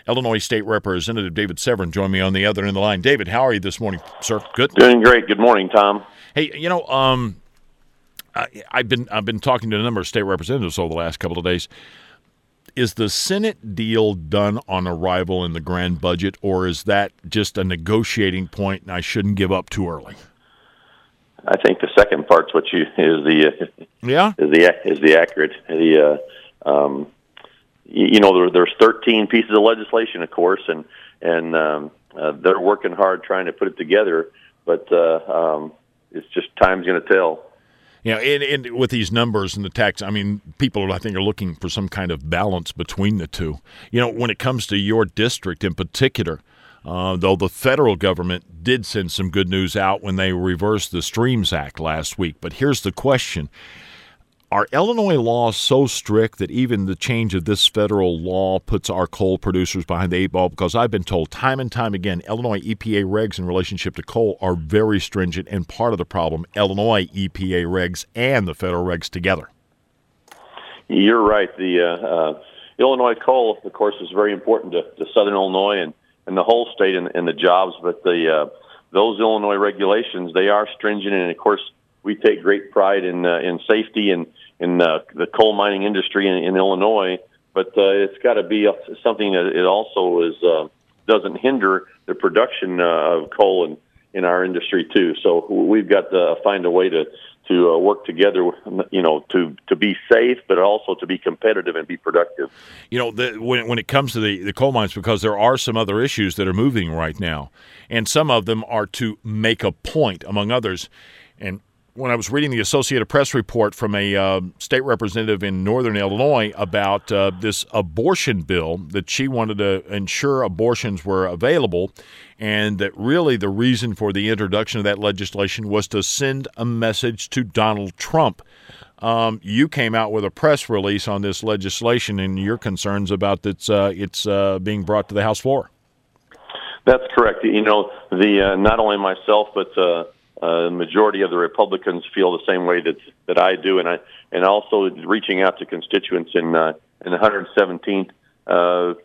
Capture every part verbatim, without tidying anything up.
Illinois State Representative David Severin joined me on the other end of the line. David, how are you this morning, sir? Good? Doing great. Good morning, Tom. Hey, you know, um, I, I've been I've been talking to a number of state representatives over the last couple of days. Is the Senate deal done on arrival in the grand budget, or is that just a negotiating point and I shouldn't give up too early? I think the second part's what you is the uh, yeah is the is the accurate. The uh, um, you, you know there, there's thirteen pieces of legislation, of course, and and um, uh, they're working hard trying to put it together. But uh, um, it's just time's going to tell. Yeah, and, and with these numbers and the tax, I mean, people, I think, are looking for some kind of balance between the two. You know, when it comes to your district in particular, uh, though the federal government did send some good news out when they reversed the Streams Act last week. But here's the question. Are Illinois laws so strict that even the change of this federal law puts our coal producers behind the eight ball? Because I've been told time and time again, Illinois E P A regs in relationship to coal are very stringent, and part of the problem, Illinois E P A regs and the federal regs together. You're right. The uh, uh, Illinois coal, of course, is very important to, to Southern Illinois and, and the whole state and, and the jobs. But the uh, those Illinois regulations, they are stringent, and of course, we take great pride in uh, in safety and in uh, the coal mining industry in, in Illinois, but uh, it's got to be something that it also is uh, doesn't hinder the production uh, of coal in, in our industry too. So we've got to find a way to to uh, work together, you know, to, to be safe, but also to be competitive and be productive. You know, the, when when it comes to the, the coal mines, because there are some other issues that are moving right now, and some of them are to make a point, among others, and when I was reading the Associated Press report from a uh, state representative in northern Illinois about uh, this abortion bill, that she wanted to ensure abortions were available, and that really the reason for the introduction of that legislation was to send a message to Donald Trump. Um, you came out with a press release on this legislation and your concerns about its, uh, its uh, being brought to the House floor. That's correct. You know, the uh, not only myself, but uh, Uh, the majority of the Republicans feel the same way that that I do, and I and also reaching out to constituents in uh, in the one hundred seventeenth, uh,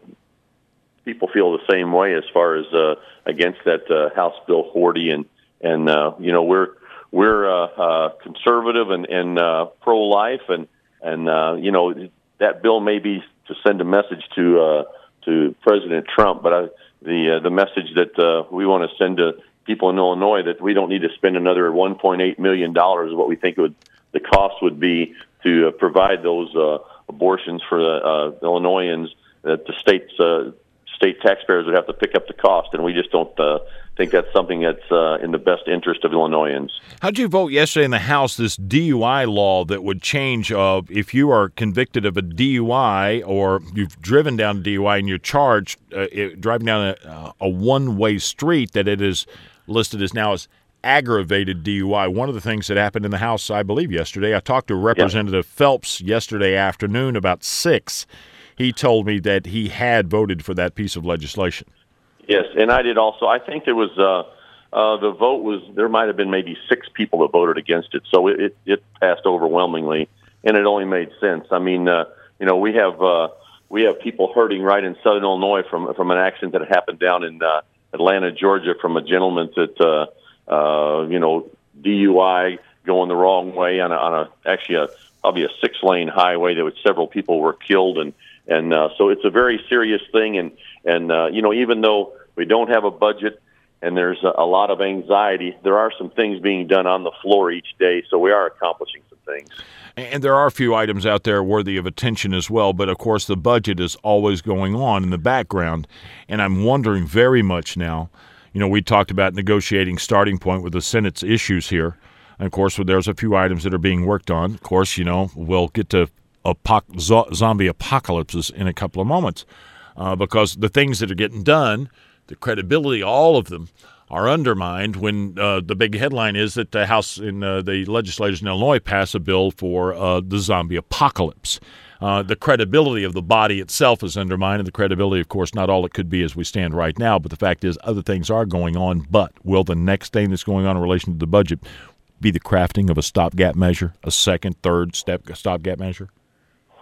people feel the same way as far as uh, against that uh, House Bill forty, and and uh, you know we're we're uh, uh, conservative and and uh, pro life, and and uh, you know that bill may be to send a message to uh, to President Trump, but I, the uh, the message that uh, we want to send to people in Illinois that we don't need to spend another one point eight million dollars, what we think it would, the cost would be to uh, provide those uh, abortions for the uh, Illinoisans, that the state's uh, state taxpayers would have to pick up the cost, and we just don't uh, think that's something that's uh, in the best interest of Illinoisans. How did you vote yesterday in the House, this D U I law that would change uh, if you are convicted of a D U I or you've driven down a D U I and you're charged uh, it, driving down a, a one-way street, that it is listed as now as aggravated D U I. One of the things that happened in the House, I believe, yesterday, I talked to Representative yeah. Phelps yesterday afternoon about six. He told me that he had voted for that piece of legislation. Yes, and I did also. I think there was uh, uh, the vote was there might have been maybe six people that voted against it, so it, it, it passed overwhelmingly, and it only made sense. I mean, uh, you know, we have uh, we have people hurting right in Southern Illinois from from an accident that happened down in uh, Atlanta, Georgia, from a gentleman that uh, uh, you know D U I going the wrong way on a, on a actually a probably a six lane highway that was, several people were killed, and and uh, so it's a very serious thing, and and uh, you know even though we don't have a budget and there's a, a lot of anxiety, there are some things being done on the floor each day, so we are accomplishing some things. And there are a few items out there worthy of attention as well, but of course the budget is always going on in the background, and I'm wondering very much now, you know, we talked about negotiating starting point with the Senate's issues here, and of course there's a few items that are being worked on. Of course, you know, we'll get to apoc- zo- zombie apocalypses in a couple of moments, uh, because the things that are getting done, the credibility, all of them, are undermined when uh, the big headline is that the House and uh, the legislators in Illinois pass a bill for uh, the zombie apocalypse. Uh, the credibility of the body itself is undermined, and the credibility, of course, not all it could be as we stand right now, but the fact is other things are going on. But will the next thing that's going on in relation to the budget be the crafting of a stopgap measure, a second, third step stopgap measure?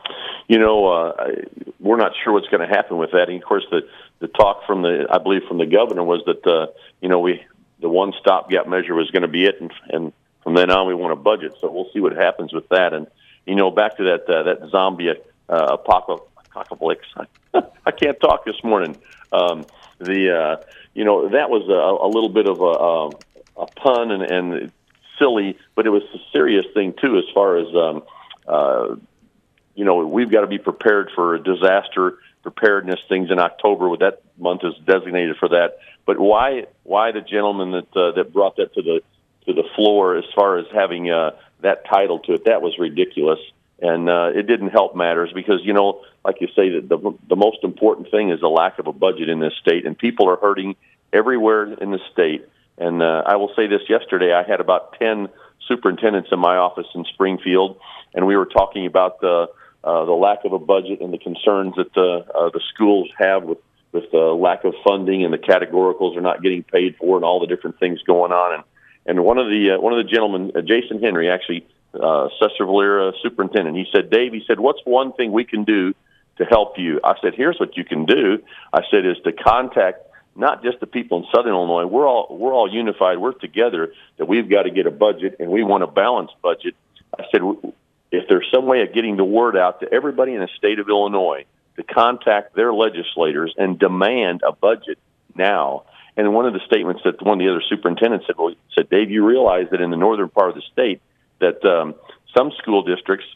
You know, uh, we're not sure what's going to happen with that. And of course, the the talk from the, I believe, from the governor was that uh, you know we the one stopgap measure was going to be it, and, and from then on we want a budget. So we'll see what happens with that. And you know, back to that uh, that zombie uh, apocalypse. I can't talk this morning. Um, the uh, you know that was a, a little bit of a, a, a pun and, and silly, but it was a serious thing too, as far as um, uh, you know, we've got to be prepared for disaster preparedness things in October. That month is designated for that. But why why the gentleman that uh, that brought that to the to the floor as far as having uh, that title to it? That was ridiculous, and uh, it didn't help matters because, you know, like you say, that the the most important thing is the lack of a budget in this state, and people are hurting everywhere in the state. And uh, I will say this: yesterday, I had about ten superintendents in my office in Springfield, and we were talking about the uh, the lack of a budget and the concerns that the uh, the schools have with with the lack of funding, and the categoricals are not getting paid for, and all the different things going on. And and one of the uh, one of the gentlemen, uh, Jason Henry, actually, uh, Cesar Valera superintendent, he said, Dave, he said, what's one thing we can do to help you? I said, here's what you can do. I said, is to contact not just the people in Southern Illinois. We're all we're all unified. We're together that we've got to get a budget, and we want a balanced budget. I said, if there's some way of getting the word out to everybody in the state of Illinois to contact their legislators and demand a budget now. And one of the statements that one of the other superintendents said, well, said, Dave, you realize that in the northern part of the state that um, some school districts,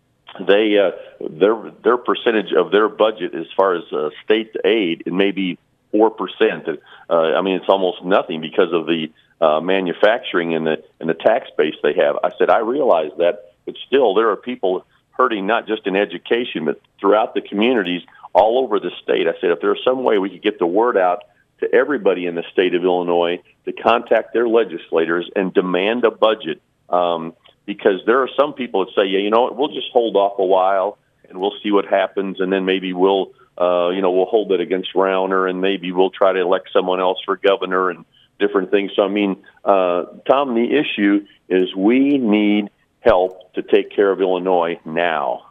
they uh, their their percentage of their budget as far as uh, state aid, it may be four percent. Uh, I mean, it's almost nothing because of the uh, manufacturing and the and the tax base they have. I said, I realize that, but still there are people hurting not just in education, but throughout the communities all over the state. I said, if there's some way we could get the word out to everybody in the state of Illinois to contact their legislators and demand a budget, um, because there are some people that say, yeah, you know what, we'll just hold off a while and we'll see what happens, and then maybe we'll, uh, you know, we'll hold it against Rauner, and maybe we'll try to elect someone else for governor and different things. So, I mean, uh, Tom, the issue is we need help to take care of Illinois now.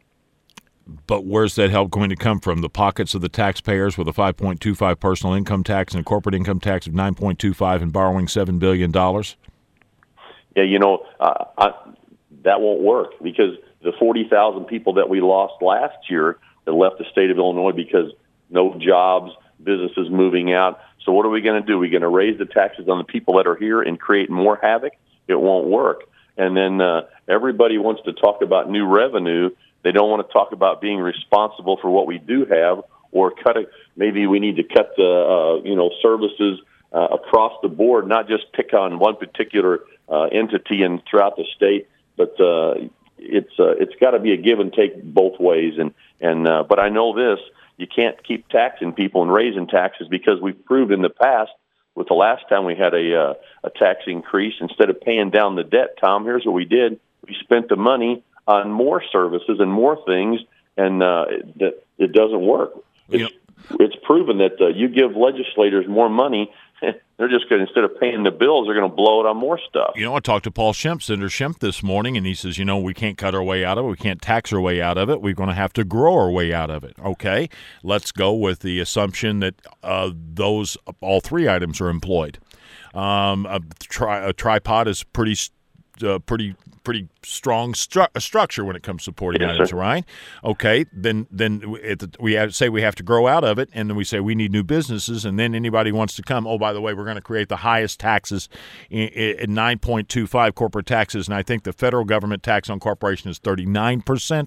But where's that help going to come from? The pockets of the taxpayers with a five point two five personal income tax and a corporate income tax of nine point two five and borrowing seven billion dollars? Yeah, you know, uh, I, that won't work because the forty thousand people that we lost last year that left the state of Illinois because no jobs, businesses moving out. So what are we going to do? We're going to raise the taxes on the people that are here and create more havoc? It won't work. And then uh, everybody wants to talk about new revenue. They don't want to talk about being responsible for what we do have, or cut it. Maybe we need to cut the uh, you know services uh, across the board, not just pick on one particular uh, entity and throughout the state. But uh, it's uh, it's got to be a give and take both ways. And and uh, but I know this: you can't keep taxing people and raising taxes, because we've proved in the past. With the last time we had a uh, a tax increase, instead of paying down the debt, Tom, here's what we did: we spent the money on more services and more things, and uh, that it, it doesn't work. It's, yep. it's proven that uh, you give legislators more money, they're just going to, instead of paying the bills, they're going to blow it on more stuff. You know, I talked to Paul Schempp, Senator Schempp, this morning, and he says, you know, we can't cut our way out of it. We can't tax our way out of it. We're going to have to grow our way out of it. Okay, let's go with the assumption that uh, those all three items are employed. Um, a, tri- a tripod is pretty uh, pretty pretty strong stru- structure when it comes to supporting yes, items, sir. right? Okay, then then it, we have, say we have to grow out of it, and then we say we need new businesses, and then anybody wants to come, oh, by the way, we're going to create the highest taxes in, in nine point two five corporate taxes, and I think the federal government tax on corporation is thirty-nine percent.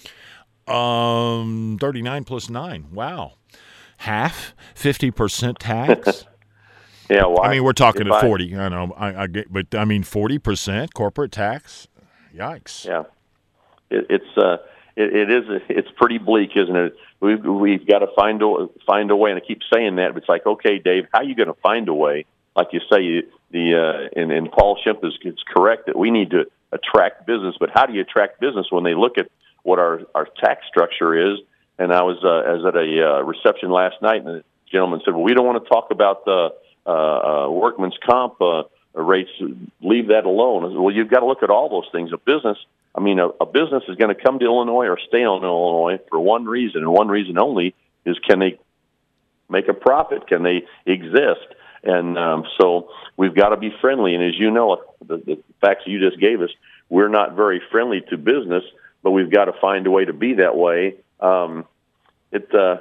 Um, thirty-nine plus nine, wow. Half, fifty percent tax? Yeah, well, I mean, we're talking at at forty. I know, I, I get, but I mean, forty percent corporate tax. Yikes! Yeah, it, it's uh, it, it is. It's pretty bleak, isn't it? We've we've got to find a find a way, and I keep saying that. But it's like, okay, Dave, how are you going to find a way? Like you say, you, the uh, and, and Paul Schempp is, is correct that we need to attract business. But how do you attract business when they look at what our our tax structure is? And I was uh, I was at a uh, reception last night, and the gentleman said, "Well, we don't want to talk about the." Uh, uh, workman's comp uh, rates, leave that alone. I said, well, you've got to look at all those things. A business, I mean, a, a business is going to come to Illinois or stay in Illinois for one reason, and one reason only is can they make a profit? Can they exist? And um, so we've got to be friendly. And as you know, the, the facts you just gave us, we're not very friendly to business, but we've got to find a way to be that way. Um, it uh,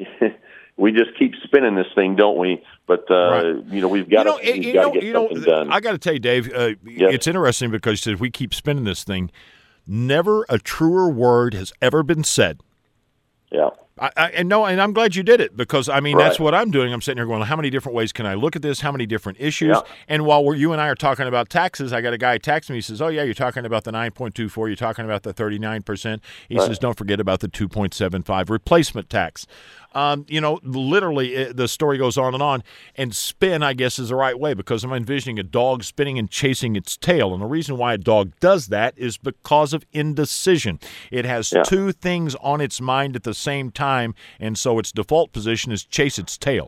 we just keep spinning this thing, don't we? But uh, right. you know, we've got to you know, get you something know, done. I got to tell you, Dave, uh, yes. It's interesting because you said we keep spinning this thing. Never a truer word has ever been said. Yeah. I, I, and no, and I'm glad you did it because, I mean, right. that's what I'm doing. I'm sitting here going, how many different ways can I look at this? How many different issues? Yeah. And while we're, you and I are talking about taxes, I got a guy texting me. He says, oh, yeah, you're talking about the nine point two four. You're talking about the thirty-nine percent. He right. says, don't forget about the two point seven five replacement tax. Um, you know, literally it, the story goes on and on. And spin, I guess, is the right way because I'm envisioning a dog spinning and chasing its tail. And the reason why a dog does that is because of indecision. It has yeah. two things on its mind at the same time, and so its default position is chase its tail.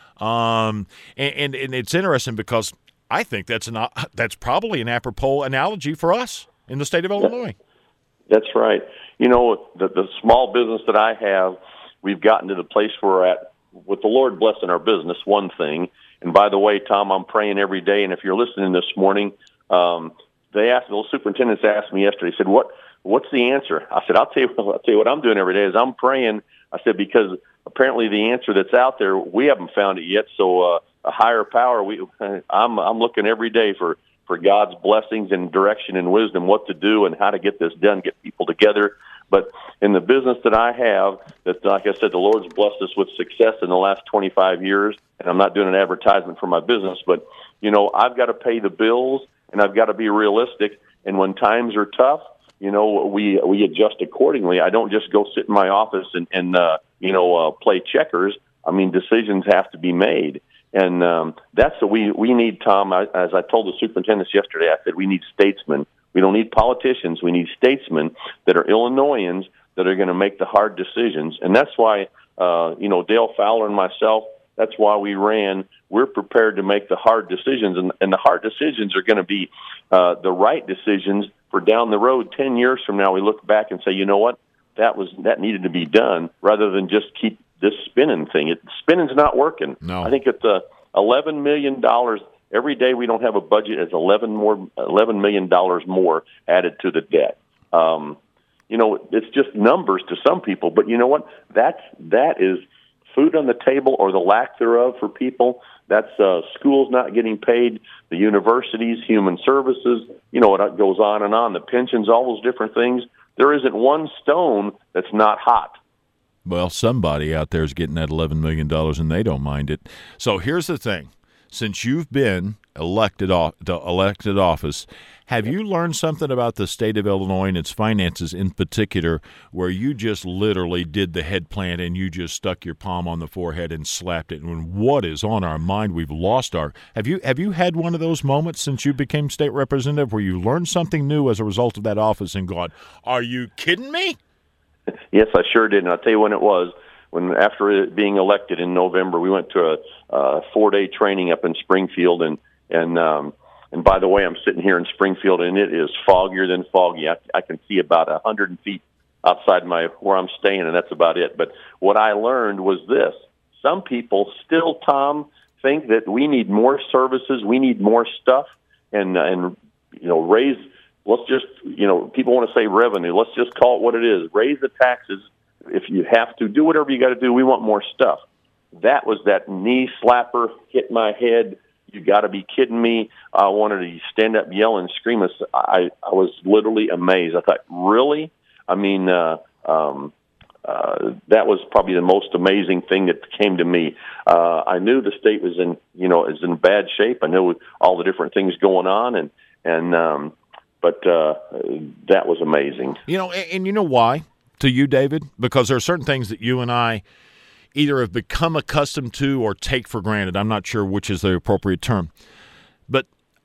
Um, and, and, and it's interesting because I think that's an that's probably an apropos analogy for us in the state of Illinois. That's right. You know, the, the small business that I have, we've gotten to the place where we're at with the Lord blessing our business, one thing. And by the way, Tom, I'm praying every day. And if you're listening this morning, um, they asked, the superintendents asked me yesterday, said, what, what's the answer? I said, I'll tell you, I'll tell you what I'm doing every day is I'm praying. I said, because apparently the answer that's out there, we haven't found it yet. So uh, a higher power, we, I'm, I'm looking every day for, for God's blessings and direction and wisdom, what to do and how to get this done, get people together. But in the business that I have, that like I said, the Lord's blessed us with success in the last twenty-five years, and I'm not doing an advertisement for my business, but, you know, I've got to pay the bills, and I've got to be realistic, and when times are tough, you know, we we adjust accordingly. I don't just go sit in my office and, and uh, you know, uh, play checkers. I mean, decisions have to be made. And um, that's what we, we need, Tom. I, as I told the superintendents yesterday, I said we need statesmen. We don't need politicians. We need statesmen that are Illinoisans that are going to make the hard decisions. And that's why, uh, you know, Dale Fowler and myself, that's why we ran. We're prepared to make the hard decisions. And, and the hard decisions are going to be uh, the right decisions for down the road. Ten years from now, we look back and say, you know what, that was that needed to be done rather than just keep this spinning thing. It, spinning's not working. No. I think it's uh, eleven million dollars. Every day we don't have a budget, it's eleven more, eleven million dollars more added to the debt. Um, you know, it's just numbers to some people, but you know what? That's that is food on the table or the lack thereof for people. That's uh, schools not getting paid, the universities, human services. You know, it goes on and on. The pensions, all those different things. There isn't one stone that's not hot. Well, somebody out there is getting that eleven million dollars, and they don't mind it. So here's the thing. Since you've been elected off, to elected office, have you learned something about the state of Illinois and its finances in particular where you just literally did the head plant and you just stuck your palm on the forehead and slapped it? And what is on our mind? We've lost our – have you have you had one of those moments since you became state representative where you learned something new as a result of that office and gone, are you kidding me? Yes, I sure did, and I'll tell you when it was. When after being elected in November, we went to a, a four-day training up in Springfield, and and um, and by the way, I'm sitting here in Springfield, and it is foggier than foggy. I, I can see about a hundred feet outside my where I'm staying, and that's about it. But what I learned was this: some people still, Tom, think that we need more services, we need more stuff, and and you know raise. Let's just you know people want to say revenue. Let's just call it what it is: raise the taxes. If you have to do whatever you got to do, we want more stuff. That was that knee slapper, hit my head. You got to be kidding me. I wanted to stand up, yell, and scream. I, I was literally amazed. I thought, really? I mean, uh, um, uh, that was probably the most amazing thing that came to me. Uh, I knew the state was in, you know, is in bad shape. I knew all the different things going on, and and um, but uh, that was amazing. You know, and, and you know why? To you, David, because there are certain things that you and I either have become accustomed to or take for granted. I'm not sure which is the appropriate term. But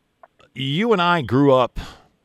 you and I grew up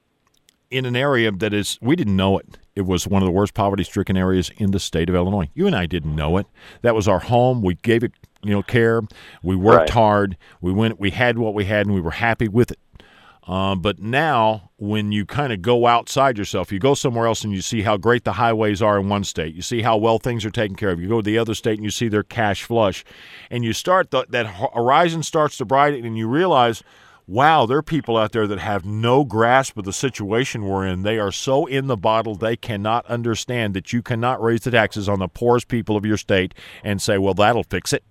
in an area that is, we didn't know it. It was one of the worst poverty-stricken areas in the state of Illinois. You and I didn't know it. That was our home. We gave it, you know, care. We worked right. hard. We went. We had what we had, and we were happy with it. Uh, but now, when you kind of go outside yourself, you go somewhere else and you see how great the highways are in one state. You see how well things are taken care of. You go to the other state and you see their cash flush. And you start, the, that horizon starts to brighten, and you realize, wow, there are people out there that have no grasp of the situation we're in. They are so in the bottle, they cannot understand that you cannot raise the taxes on the poorest people of your state and say, well, that'll fix it.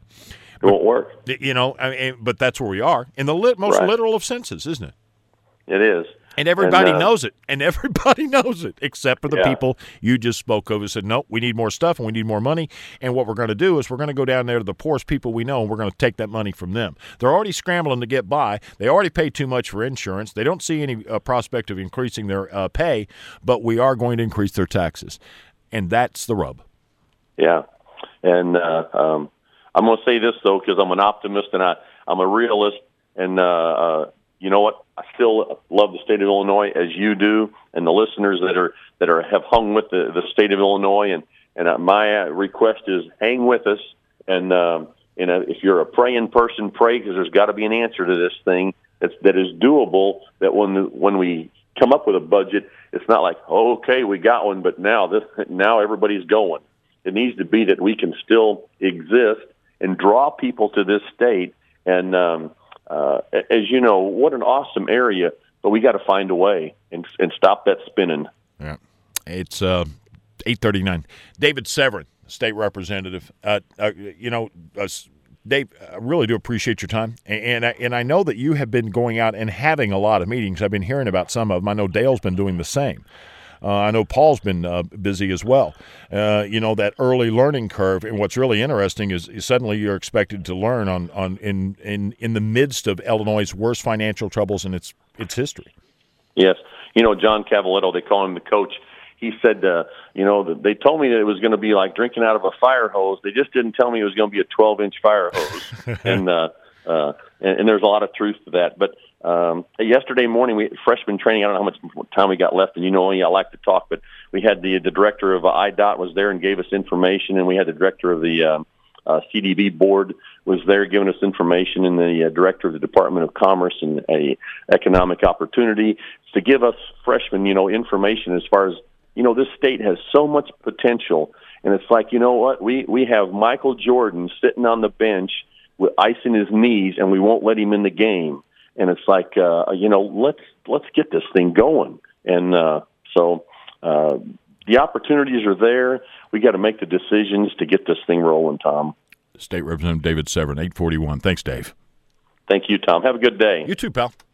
It won't work. You know, I mean, but that's where we are in the lit, most right. literal of senses, isn't it? It is. And everybody and, uh, knows it. And everybody knows it, except for the yeah. people you just spoke of who said, no, we need more stuff and we need more money. And what we're going to do is we're going to go down there to the poorest people we know, and we're going to take that money from them. They're already scrambling to get by. They already pay too much for insurance. They don't see any uh, prospect of increasing their uh, pay, but we are going to increase their taxes. And that's the rub. Yeah. And, uh, um, I'm going to say this, though, because I'm an optimist and I, I'm a realist. And, uh, uh, you know what? I still love the state of Illinois, as you do, and the listeners that are that are have hung with the, the state of Illinois. And, and uh, my uh, request is hang with us. And, um, you know, if you're a praying person, pray, because there's got to be an answer to this thing that's, that is doable, that when when we come up with a budget, it's not like, oh, okay, we got one, but now this now everybody's going. It needs to be that we can still exist and draw people to this state. And um, uh, as you know, what an awesome area, but we got to find a way and, and stop that spinning. Yeah, it's uh, eight thirty-nine. David Severin, state representative. Uh, uh, you know, uh, Dave, I really do appreciate your time. And, and, I, and I know that you have been going out and having a lot of meetings. I've been hearing about some of them. I know Dale's been doing the same. Uh, I know Paul's been uh, busy as well. Uh, you know, that early learning curve, and what's really interesting is, is suddenly you're expected to learn on, on in, in, in the midst of Illinois' worst financial troubles in its its history. Yes. You know, John Cavaletto, they call him the coach. He said, uh, you know, they told me that it was going to be like drinking out of a fire hose. They just didn't tell me it was going to be a twelve-inch fire hose. and, uh, uh, and and there's a lot of truth to that. But Um, yesterday morning, we freshman training. I don't know how much time we got left, and you know, I like to talk, but we had the the director of I D O T was there and gave us information, and we had the director of the um, uh, C D B board was there giving us information, and the uh, director of the Department of Commerce and a economic opportunity to give us freshmen, you know, information as far as, you know, this state has so much potential, and it's like, you know what, we we have Michael Jordan sitting on the bench with ice in his knees, and we won't let him in the game. And it's like, uh, you know, let's let's get this thing going. And uh, so uh, the opportunities are there. We got to make the decisions to get this thing rolling, Tom. State Representative David Severin, eight forty-one. Thanks, Dave. Thank you, Tom. Have a good day. You too, pal.